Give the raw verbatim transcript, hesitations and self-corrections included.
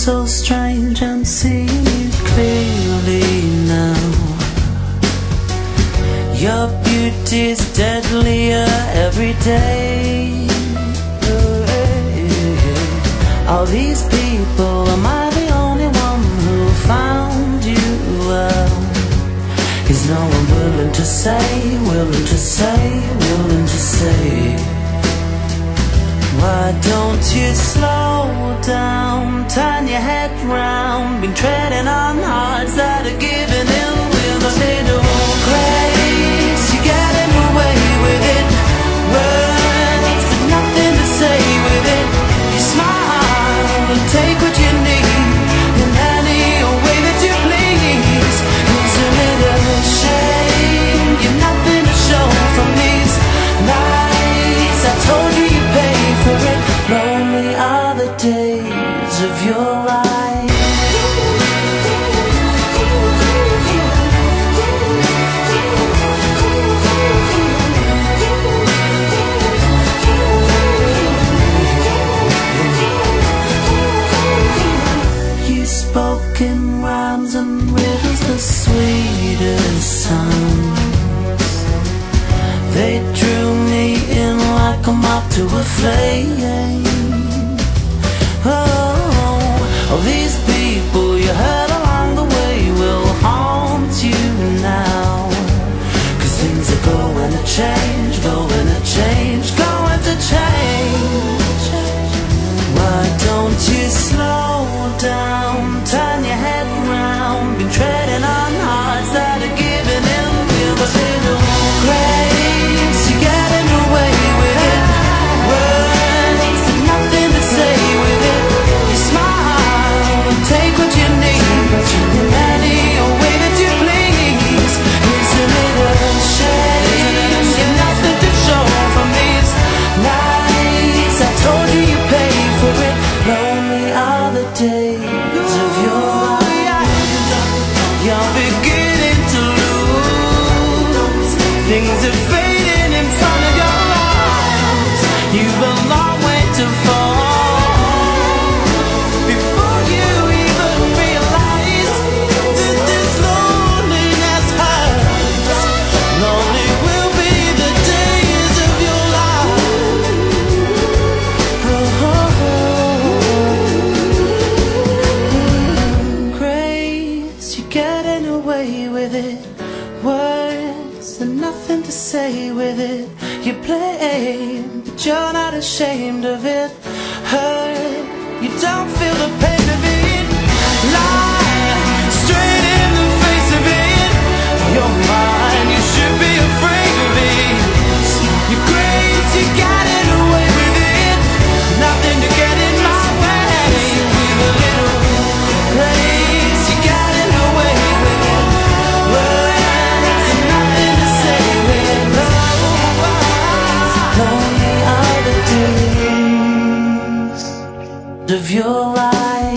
so strange, I'm seeing you clearly now. Your beauty's deadlier every day. All these people, am I the only one who found you out? Is no one willing to say, willing to say, willing to say? Why don't you slow down, turn your head round? Been treading on hearts that are giving in with a little grace. You're getting away with it. Words, there's nothing to say with it. You smile and take what you need in any way that you please. It's a little shame you're nothing to show from these nights. I told you you pay for it. Lonely are the days of your life. You spoke in rhymes and riddles, the sweetest sounds. They drew me in like a moth to a flame. Oh, all these people you heard along the way will haunt you now. Cause things are going to change, going to change, going to change. Why don't you slow down, turn your head round? Been treading on hearts that are giving in with a little grace. You're getting away with it. Words, there's nothing to say with it. You smile and take what you need in any way that you please. It's a little shame you're nothing to show from these nights. I told you you pay for it. Lonely are the days of your life. You're beginning to lose. Things are fading in front of your eyes. You've a long way to fall before you even realize that this loneliness hurts. Lonely will be the days of your life. Oh, grace, you're getting away with it. Words and nothing to say with it. You play, but you're not ashamed of it. Hurt, you don't feel the pain of it. Lie straight in the face of it. You're mine, you should be afraid of it. Your grace, you got it away with it. Nothing to get in my way. With a little grace, you got it away with it. Words and nothing to say with it. Lonely are the days of your life.